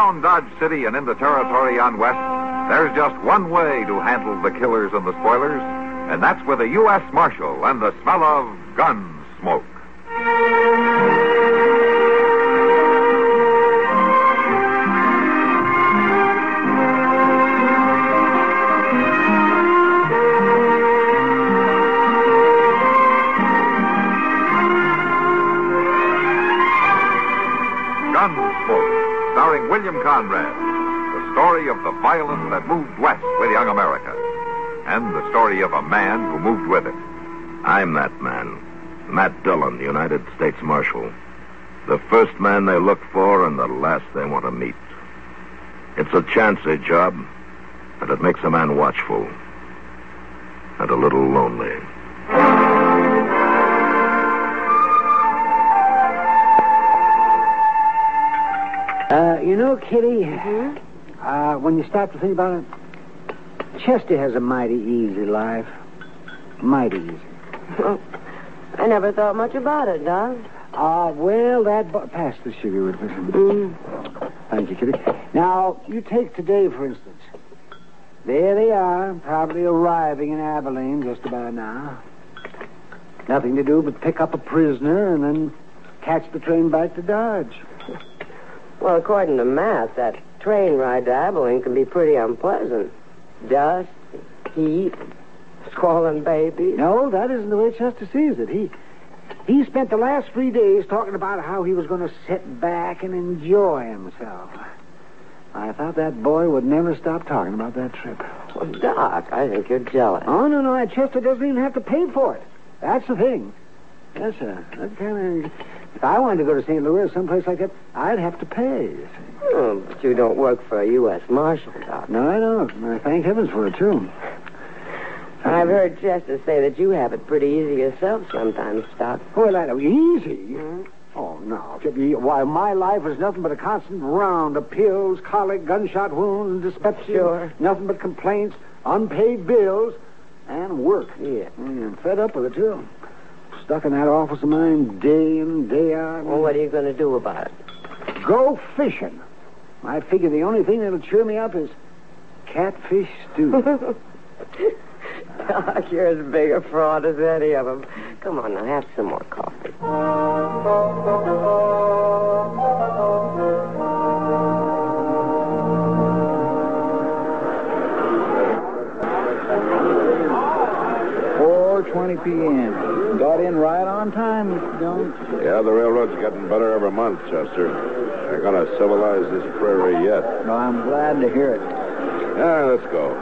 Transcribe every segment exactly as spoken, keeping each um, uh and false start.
Around Dodge City and in the territory on West, there's just one way to handle the killers and the spoilers, and that's with a U S Marshal and the smell of gun smoke. Gunsmoke, starring William Conrad, the story of the violence that moved west with young America, and the story of a man who moved with it. I'm that man, Matt Dillon, the United States Marshal. The first man they look for and the last they want to meet. It's a chancy job, and it makes a man watchful and a little lonely. Uh, you know, Kitty, Mm-hmm. uh, when you stop to think about it, Chester has a mighty easy life. Mighty easy. Well, I never thought much about it, Doc. Ah, uh, well, that... Bu- pass the sugar with me. Mm. Thank you, Kitty. Now, you take today, for instance. There they are, probably arriving in Abilene just about now. Nothing to do but pick up a prisoner and then catch the train back to Dodge. Well, according to Matt, that train ride to Abilene can be pretty unpleasant. Dust, heat, squalling babies. No, that isn't the way Chester sees it. He he spent the last three days talking about how he was going to sit back and enjoy himself. I thought that boy would never stop talking about that trip. Well, Doc, I think you're jealous. Oh, no, no, Chester doesn't even have to pay for it. That's the thing. Yes, sir. That kind of... If I wanted to go to Saint Louis, someplace like that, I'd have to pay, you see. Oh, but you don't work for a U S Marshal, Doc. No, I don't. And I thank heavens for it, too. I've heard Chester say that you have it pretty easy yourself sometimes, Doc. Well, that easy? Mm-hmm. Oh, no. Why, my life is nothing but a constant round of pills, colic, gunshot wounds, dyspepsia. Sure. Nothing but complaints, unpaid bills, and work. Yeah. I'm fed up with it, too. Stuck in that office of mine day in, day out. Well, what are you going to do about it? Go fishing. I figure the only thing that'll cheer me up is catfish stew. Doc, you're as big a fraud as any of them. Come on, now, have some more coffee. four twenty p.m. Got in right on time, Mister Jones. Yeah, the railroad's getting better every month, Chester. They're going to civilize this prairie yet. Well, I'm glad to hear it. Yeah, let's go.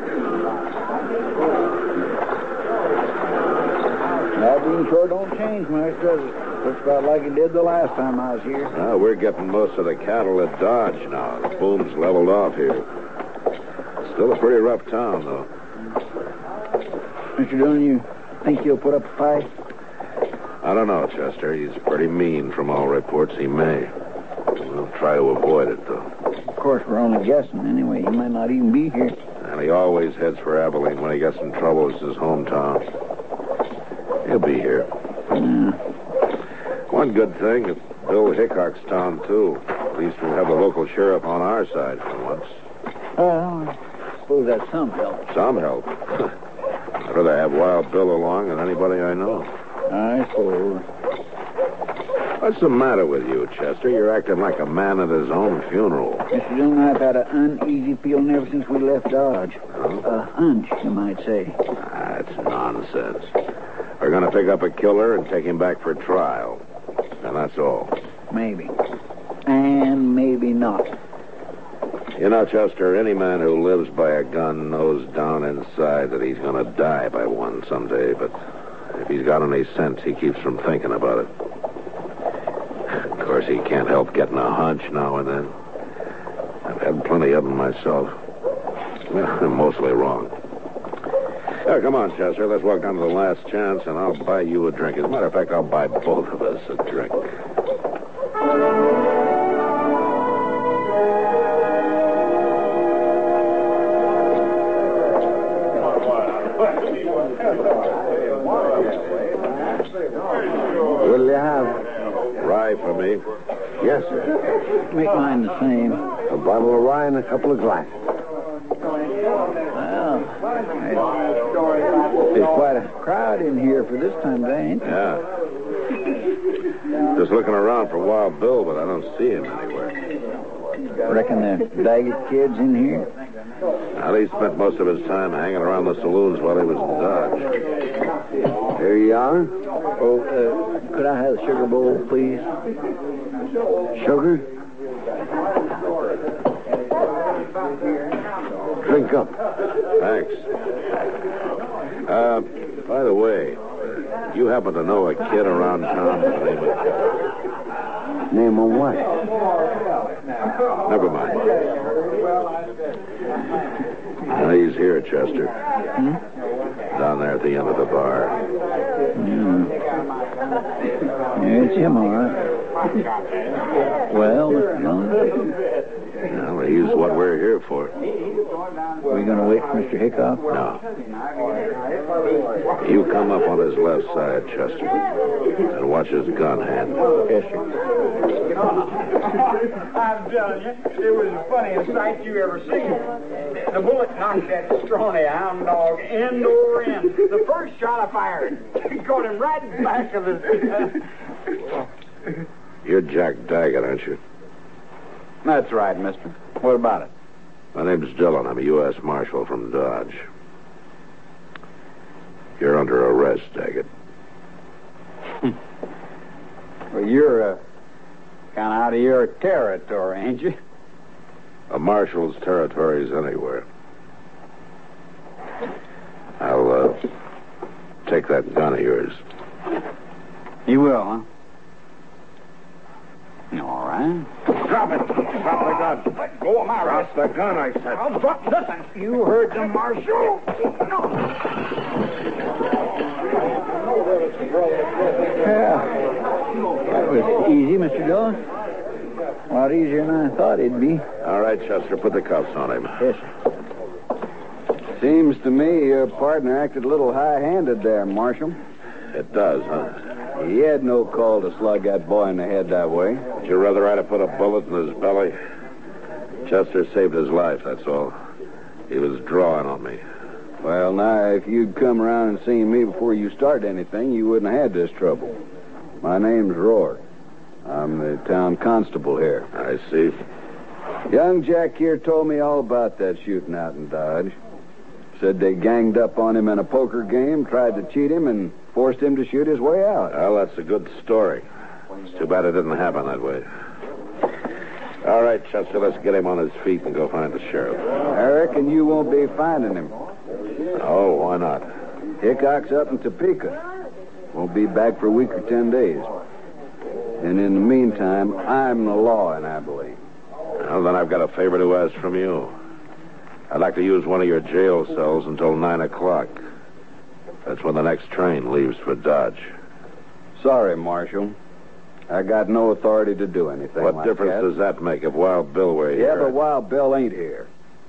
That being sure don't change much, does it? Looks about like it did the last time I was here. Well, we're getting most of the cattle at Dodge now. The boom's leveled off here. Still a pretty rough town, though. Mister Dillon, you think you'll put up a fight? I don't know, Chester. He's pretty mean from all reports. He may. We'll try to avoid it, though. Of course, we're only guessing anyway. He might not even be here. And he always heads for Abilene when he gets in trouble. It's his hometown. He'll be here. Yeah. One good thing, it's Bill Hickok's town, too. At least we'll have the local sheriff on our side for once. Well, I suppose that's some help. Some help. I'd rather have Wild Bill along than anybody I know. I suppose. What's the matter with you, Chester? You're acting like a man at his own funeral. Mister Dillon, I've had an uneasy feeling ever since we left Dodge. Huh? A hunch, you might say. That's nonsense. We're going to pick up a killer and take him back for trial. And that's all. Maybe. And maybe not. You know, Chester, any man who lives by a gun knows down inside that he's going to die by one someday. But if he's got any sense, he keeps from thinking about it. Of course, he can't help getting a hunch now and then. I've had plenty of them myself. Well, they're mostly wrong. Yeah, come on, Chester. Let's walk down to the last chance, and I'll buy you a drink. As a matter of fact, I'll buy both of us a drink. What'll you have? Rye for me. Yes, sir. Make mine the same. A bottle of rye and a couple of glasses. Well, there's quite a crowd in here for this time of day, ain't there? Yeah. Just looking around for Wild Bill, but I don't see him anywhere. Reckon the Daggett kid's in here? Now, he spent most of his time hanging around the saloons while he was in Dodge. Here you are. Oh, uh, could I have a sugar bowl, please? Sugar? Drink up. Thanks. Uh, by the way, you happen to know a kid around town by the name of... Name of what? Never mind. Now, he's here, Chester. Hmm? Down there at the end of the bar. Mm. Yeah, it's him, all right. Well, Mister Dillon? Well, he's what we're here for. We going to wait for Mister Hickok? No. You come up on his left side, Chester, and watch his gun hand. Yes, sir. I'm telling you, it was the funniest sight you ever seen. The bullet knocked that scrawny hound dog end over end. The first shot I fired, caught him right in the back of his... You're Jack Daggett, aren't you? That's right, mister. What about it? My name's Dillon. I'm a U S Marshal from Dodge. You're under arrest, Daggett. Well, you're uh, kind of out of your territory, ain't you? A marshal's territory is anywhere. I'll uh, take that gun of yours. You will, huh? All right. Drop it. Drop the gun. Let go of my wrist. Drop the gun, I said. I'll drop. Listen, you heard the marshal. No. Yeah. That was easy, Mister Dillon. A lot easier than I thought it'd be. All right, Chester, put the cuffs on him. Yes, sir. Seems to me your partner acted a little high-handed there, Marshal. It does, huh? He had no call to slug that boy in the head that way. Would you rather I'd have put a bullet in his belly? Chester saved his life, that's all. He was drawing on me. Well, now, if you'd come around and seen me before you started anything, you wouldn't have had this trouble. My name's Rourke. I'm the town constable here. I see. Young Jack here told me all about that shooting out in Dodge. Said they ganged up on him in a poker game, tried to cheat him, and forced him to shoot his way out. Well, that's a good story. It's too bad it didn't happen that way. All right, Chester, let's get him on his feet and go find the sheriff. I reckon you won't be finding him. Oh, why not? Hickok's up in Topeka. Won't be back for a week or ten days. And in the meantime, I'm the law in Abilene. Well, then I've got a favor to ask from you. I'd like to use one of your jail cells until nine o'clock. That's when the next train leaves for Dodge. Sorry, Marshal. I got no authority to do anything What like difference that. does that make if Wild Bill were Yeah, here? but Wild Bill ain't here.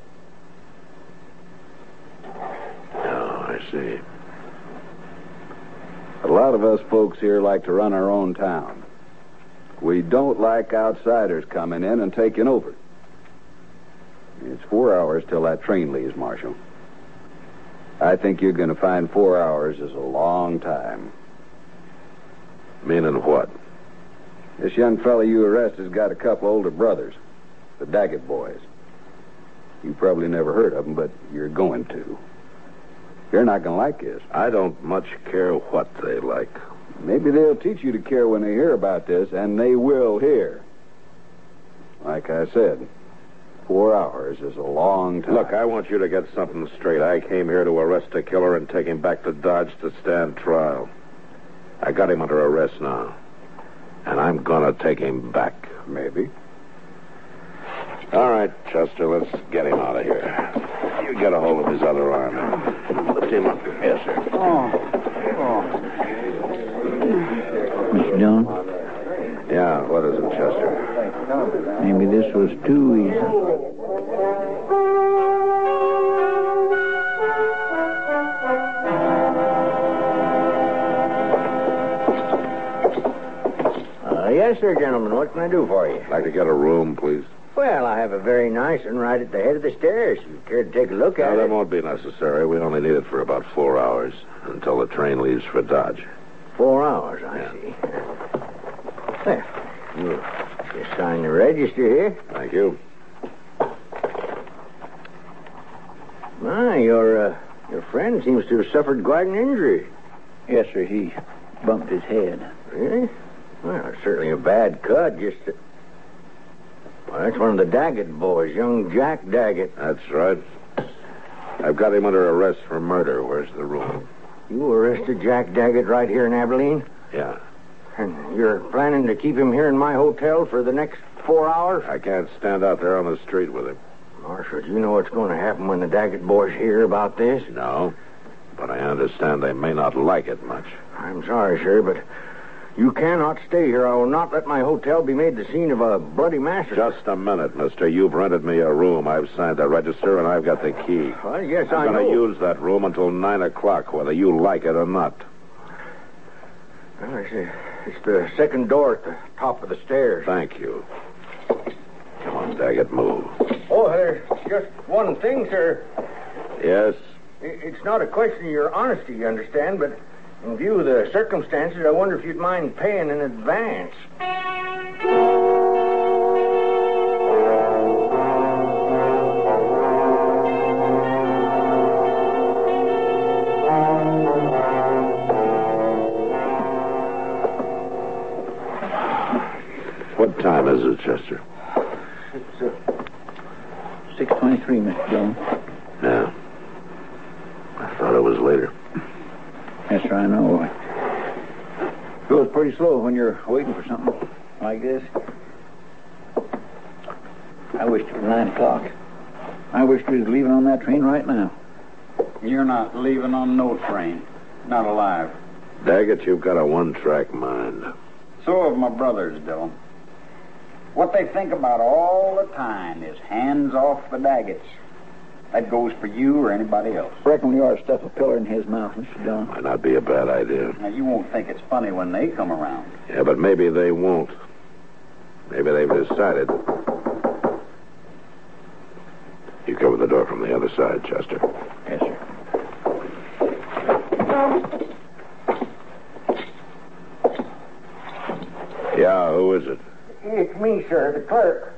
Oh, I see. A lot of us folks here like to run our own town. We don't like outsiders coming in and taking over. It's four hours till that train leaves, Marshal. I think you're going to find four hours is a long time. Meaning what? This young fella you arrested has got a couple older brothers, the Daggett boys. You probably never heard of them, but you're going to. You're not going to like this. I don't much care what they like. Maybe they'll teach you to care when they hear about this, and they will hear. Like I said, four hours is a long time. Look, I want you to get something straight. I came here to arrest a killer and take him back to Dodge to stand trial. I got him under arrest now. And I'm going to take him back. Maybe. All right, Chester, let's get him out of here. You get a hold of his other arm. Lift him up. Yes, sir. Oh. Oh. Mister Dillon, Yeah, what is it, Chester? maybe this was too easy. Uh, yes, sir, gentlemen. What can I do for you? I'd like to get a room, please. Well, I have a very nice one right at the head of the stairs. If you care to take a look at No, that it. won't be necessary. We only need it for about four hours until the train leaves for Dodge. Four hours, I Yeah. see. Well, you just sign the register here. Thank you. My, your, uh, your friend seems to have suffered quite an injury. Yes, sir. He bumped his head. Really? Well, it's certainly a bad cut, just... To... Well, that's one of the Daggett boys, young Jack Daggett. That's right. I've got him under arrest for murder. Where's the room? You arrested Jack Daggett right here in Abilene? Yeah. And you're planning to keep him here in my hotel for the next four hours? I can't stand out there on the street with him. Marshal, do you know what's going to happen when the Daggett boys hear about this? No. But I understand they may not like it much. I'm sorry, sir, but you cannot stay here. I will not let my hotel be made the scene of a bloody massacre. Just a minute, mister. You've rented me a room. I've signed the register, and I've got the key. Well, yes, I I'm know. going to use that room until nine o'clock, whether you like it or not. Well, it's, uh, it's the second door at the top of the stairs. Thank you. Come on, Daggett, move. Oh, there's just one thing, sir. Yes? I- It's not a question of your honesty, you understand, but in view of the circumstances, I wonder if you'd mind paying in advance. What time is it, Chester? It's, uh, six twenty-three, Mister Jones. Yeah. I thought it was later. Yes, sir, I know. It goes pretty slow when you're waiting for something like this. I wish it was nine o'clock. I wish we was leaving on that train right now. You're not leaving on no train. Not alive. Daggett, you've got a one-track mind. So have my brothers, Dillon. What they think about all the time is hands off the Daggets. That goes for you or anybody else. Reckon we ought to stuff a pillar in his mouth, Mister Dillon. Might not be a bad idea. Now, you won't think it's funny when they come around. Yeah, but maybe they won't. Maybe they've decided. You cover the door from the other side, Chester. Yes, sir. Yeah, who is it? It's me, sir, the clerk.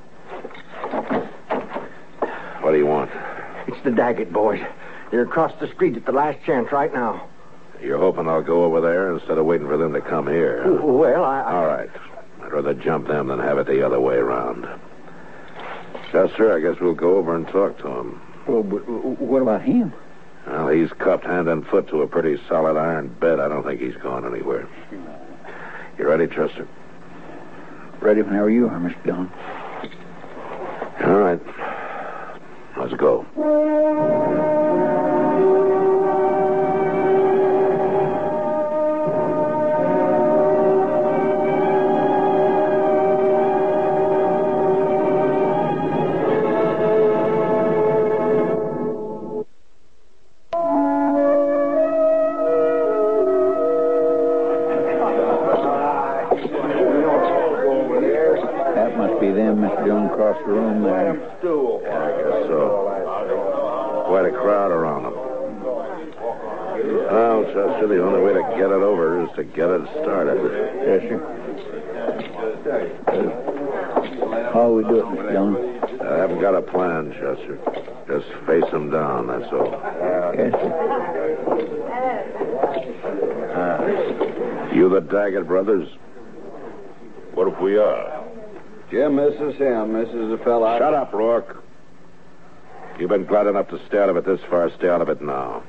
What do you want? It's the Daggett boys. They're across the street at the last chance right now. You're hoping I'll go over there instead of waiting for them to come here? Huh? Well, I... I... All right. I'd rather jump them than have it the other way around. Chester, I guess we'll go over and talk to him. Well, but what about him? Well, he's cuffed hand and foot to a pretty solid iron bed. I don't think he's going anywhere. You ready, Chester? Ready whenever you are, Mister Dillon. All right. Let's go. That must be them, Mister Dillon, across the room there. Yeah, I guess so. Quite a crowd around them. Well, Chester, the only way to get it over is to get it started. Yes, sir. How we do it, Mister Dillon? I haven't got a plan, Chester. Just face them down, that's all. Yes, sir. You the Daggett brothers? What if we are? Jim, this is him. This is the fella. Shut up, Rourke. You've been glad enough to stay out of it this far. Stay out of it now.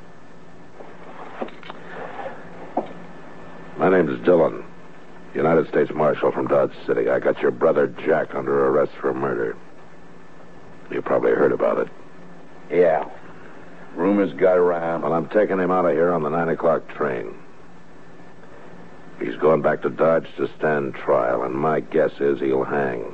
My name's Dillon, United States Marshal from Dodge City. I got your brother Jack under arrest for murder. You probably heard about it. Yeah. Rumors got around. Well, I'm taking him out of here on the nine o'clock train. He's going back to Dodge to stand trial, and my guess is he'll hang.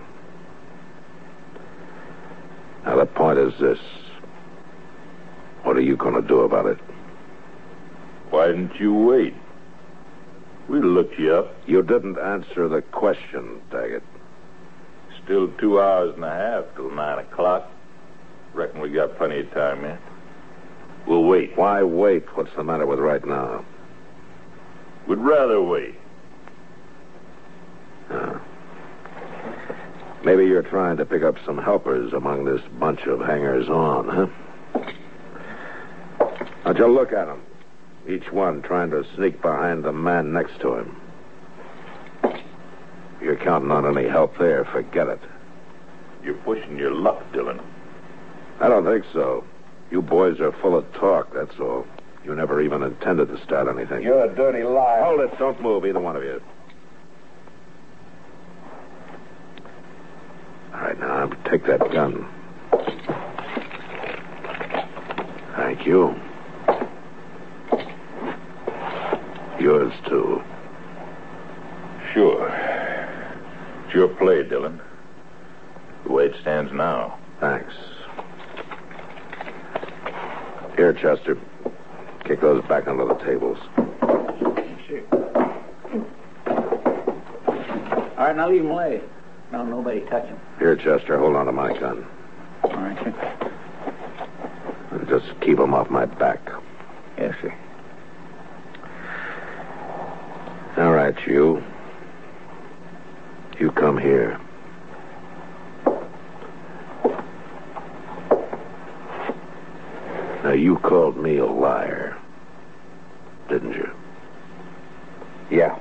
Now, the point is this. What are you going to do about it? Why didn't you wait? We looked you up. You didn't answer the question, Daggett. Still two hours and a half till nine o'clock. Reckon we got plenty of time yet. We'll wait. Why wait? What's the matter with right now? We'd rather wait. Uh, maybe you're trying to pick up some helpers among this bunch of hangers-on, huh? Now, just look at them. Each one trying to sneak behind the man next to him. If you're counting on any help there, forget it. You're pushing your luck, Dillon. I don't think so. You boys are full of talk, that's all. You never even intended to start anything. You're a dirty liar. Hold it. Don't move, either one of you. All right, now, take that gun. Thank you. Yours, too. Sure. It's your play, Dillon. The way it stands now. Thanks. Here, Chester. Kick those back under the tables. Sure. All right, now leave them lay. Don't nobody touch them. Here, Chester, hold on to my gun. All right, sir. And just keep them off my back. Yes, sir. All right, you. You come here. Now, you called me a liar, didn't you? Yeah.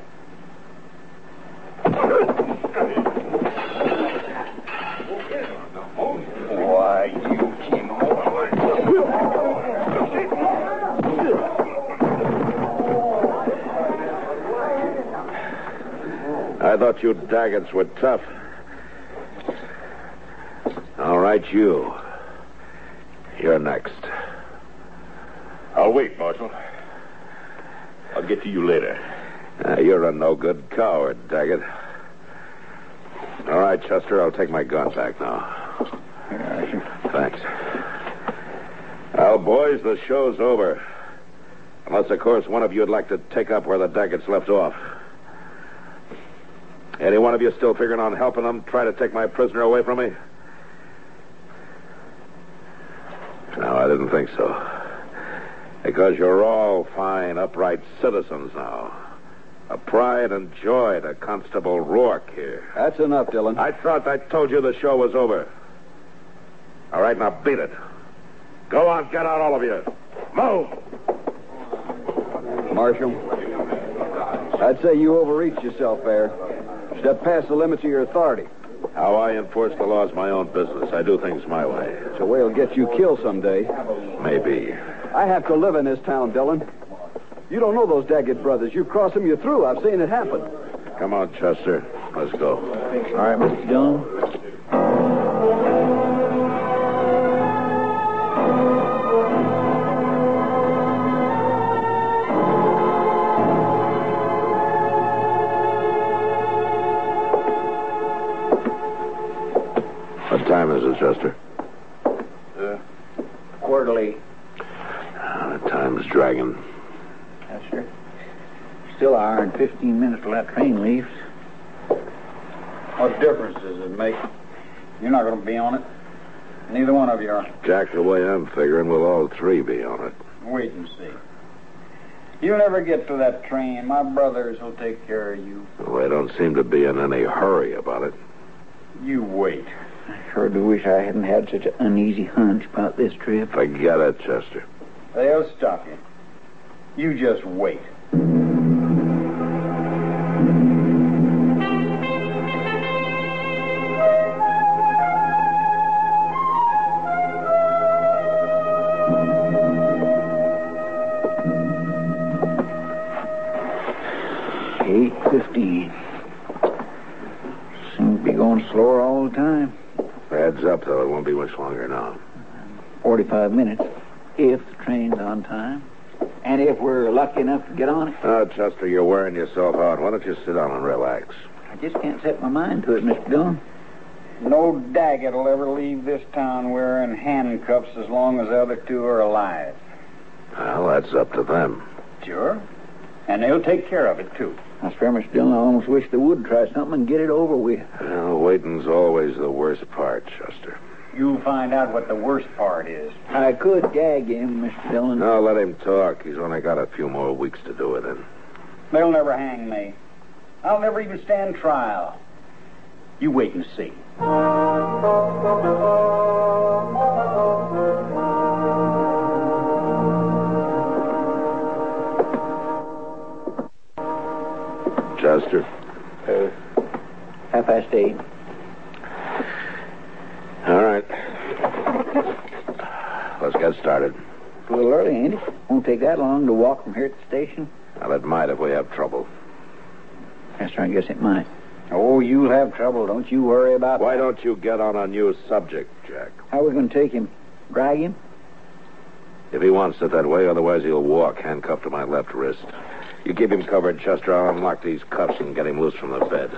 Why, you keep I thought you Daggetts were tough. All right, you. You're next. I'll wait, Marshal. I'll get to you later. Uh, you're a no-good coward, Daggett. All right, Chester, I'll take my gun back now. Yeah, sure. Thanks. Well, boys, the show's over. Unless, of course, one of you would like to take up where the Daggetts left off. Any one of you still figuring on helping them try to take my prisoner away from me? No, I didn't think so. Because you're all fine, upright citizens now. A pride and joy to Constable Rourke here. That's enough, Dillon. I thought I told you the show was over. All right, now beat it. Go on, get out, all of you. Move! Marshal, I'd say you overreached yourself there. Stepped past the limits of your authority. How I enforce the law is my own business. I do things my way. It's a way it'll get you killed someday. Maybe. I have to live in this town, Dillon. You don't know those Daggett brothers. You cross them, you're through. I've seen it happen. Come on, Chester. Let's go. All right, Mister Dillon. What time is it, Chester? Uh, quarterly. Ah, the time's dragging. Yes, sir. Still an hour and fifteen minutes till that train leaves. What difference does it make? You're not going to be on it. Neither one of you are. Jack, the way I'm figuring, we'll all three be on it. Wait and see. You never get to that train. My brothers will take care of you. Well, they don't seem to be in any hurry about it. You wait. I sure do wish I hadn't had such an uneasy hunch about this trip. Forget it, Chester. They'll stop you. You just wait. eight fifteen. Seems to be going slower all the time. Heads up, though. It won't be much longer now. forty-five minutes, if the train's on time. And if we're lucky enough to get on it. Oh, Chester, you're wearing yourself out. Why don't you sit down and relax? I just can't set my mind to it, Mister Dillon. No Daggett will ever leave this town wearing handcuffs as long as the other two are alive. Well, that's up to them. Sure. And they'll take care of it, too. That's fair, Mister Dillon. I almost wish they would try something and get it over with. Well, waiting's always the worst part, Chester. You'll find out what the worst part is. I could gag him, Mister Dillon. No, let him talk. He's only got a few more weeks to do it in. They'll never hang me. I'll never even stand trial. You wait and see. Chester? Uh, half past eight. All right. Let's get started. It's a little early, ain't it? Won't take that long to walk from here to the station. Well, it might if we have trouble. Yes, sir, I guess it might. Oh, you'll have trouble. Don't you worry about Why that. don't you get on a new subject, Jack? How are we going to take him? Drag him? If he wants it that way, otherwise he'll walk, handcuffed to my left wrist. You keep him covered, Chester. I'll unlock these cuffs and get him loose from the bed.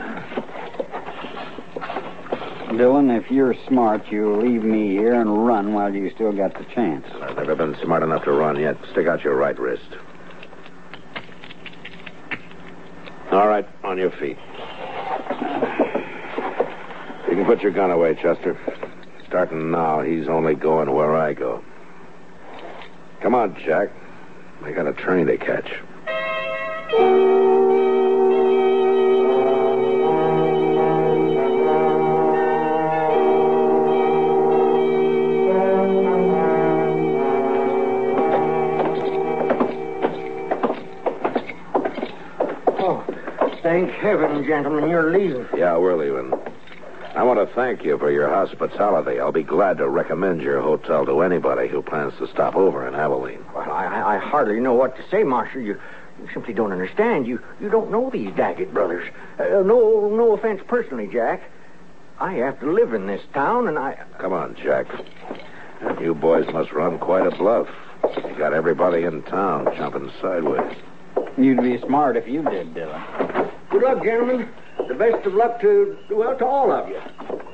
Dillon, if you're smart, you'll leave me here and run while you still got the chance. I've never been smart enough to run yet. Stick out your right wrist. All right, on your feet. You can put your gun away, Chester. Starting now, he's only going where I go. Come on, Jack. I got a train to catch. Thank heaven, gentlemen, you're leaving. Yeah, we're leaving. I want to thank you for your hospitality. I'll be glad to recommend your hotel to anybody who plans to stop over in Abilene. Well, I, I, I hardly know what to say, Marshal. You, you simply don't understand. You, you don't know these Daggett brothers. Uh, no, no offense personally, Jack. I have to live in this town, and I... Come on, Jack. You boys must run quite a bluff. You got everybody in town jumping sideways. You'd be smart if you did, Dillon. Good luck, gentlemen. The best of luck to, well, to all of you.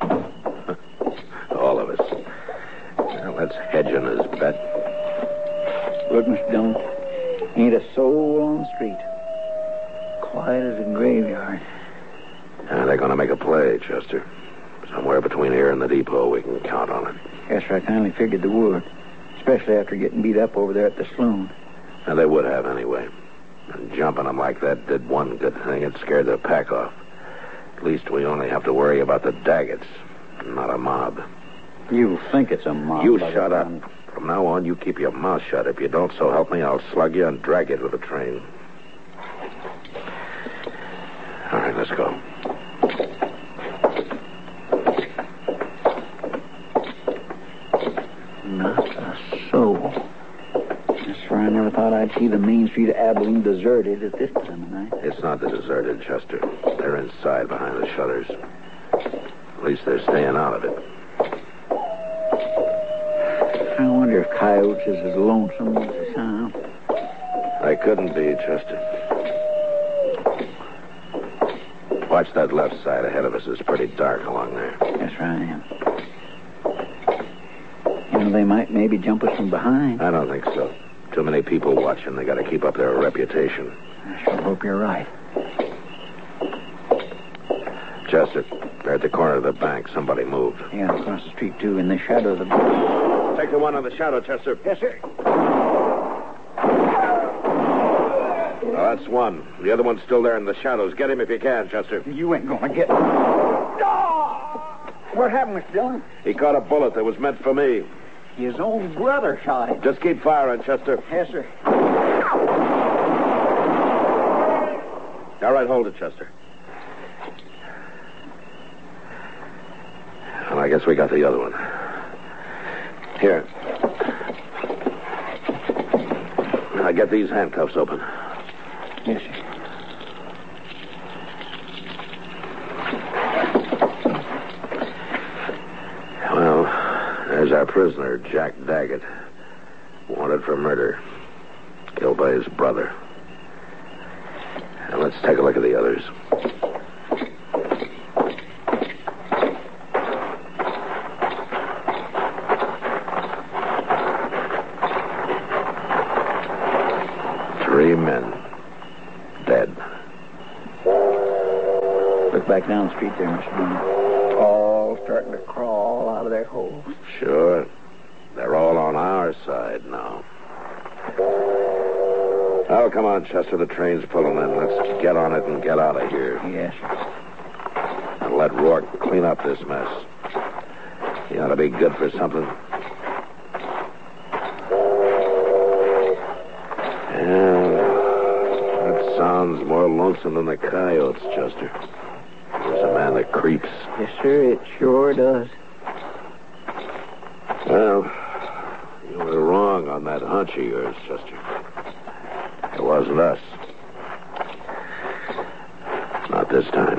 All of us. Well, let's hedge on his bet. Look, Mister Dillon, ain't a soul on the street. Quiet as a graveyard. And they're going to make a play, Chester. Somewhere between here and the depot, we can count on it. Yes, sir, I kindly figured they would. Especially after getting beat up over there at the saloon. And they would have anyway. And jumping them like that did one good thing. It scared the pack off. At least we only have to worry about the Daggets, not a mob. You think it's a mob. You by the shut up. time- From now on, you keep your mouth shut. If you don't, so help me, I'll slug you and drag you to the train. All right, let's go. Not a soul. Yes, sir, I never thought I'd see the main street of Abilene deserted at this time of night. It's not deserted, Chester. They're inside behind the shutters. At least they're staying out of it. I wonder if Coyotes is as lonesome as they sound. I couldn't be, Chester. Watch that left side ahead of us. It's pretty dark along there. Yes, sir, I am. You know, they might maybe jump us from behind. I don't think so. Too many people watching. They got to keep up their reputation. I sure hope you're right. Chester, they're at the corner of the bank. Somebody moved. Yeah, across the street, too, in the shadow of the... Take the one on the shadow, Chester. Yes, sir. Oh, that's one. The other one's still there in the shadows. Get him if you can, Chester. You ain't gonna get... What happened, Mister Dillon? He caught a bullet that was meant for me. His own brother shot him. Just keep firing, Chester. Yes, sir. All right, hold it, Chester. Well, I guess we got the other one. Here. Now, get these handcuffs open. Yes, sir. Well, there's our prisoner, Jack Daggett. Wanted for murder. Killed by his brother. Now, let's take a look at the others. Three men. Look back down the street there, Mister Dunn. All starting to crawl out of their holes. Sure. They're all on our side now. Oh, come on, Chester. The train's pulling in. Let's get on it and get out of here. Yes, sir. And let Rourke clean up this mess. He ought to be good for something. Yeah, that sounds more lonesome than the coyotes, Chester. There's a man that creeps. Yes, sir, it sure does. Well, you were wrong on that hunch of yours, Chester. It wasn't us. Not this time.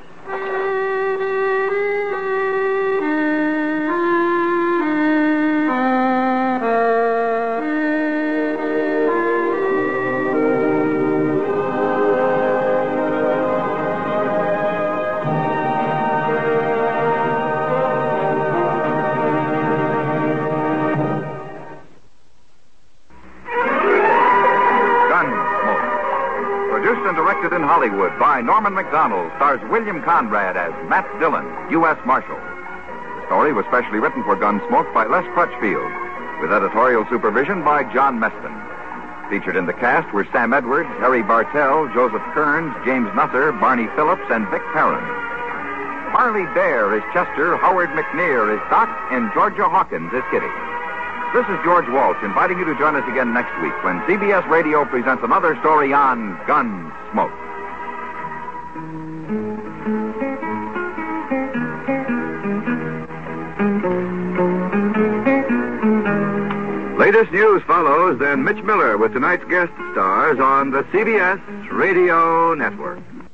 In Hollywood by Norman Macdonald, stars William Conrad as Matt Dillon, U S Marshal. The story was specially written for Gunsmoke by Les Crutchfield, with editorial supervision by John Meston. Featured in the cast were Sam Edwards, Harry Bartell, Joseph Kearns, James Nusser, Barney Phillips, and Vic Perrin. Harley Dare is Chester, Howard McNear is Doc, and Georgia Hawkins is Kitty. This is George Walsh inviting you to join us again next week when C B S Radio presents another story on Gunsmoke. Latest news follows, then Mitch Miller with tonight's guest stars on the C B S Radio Network.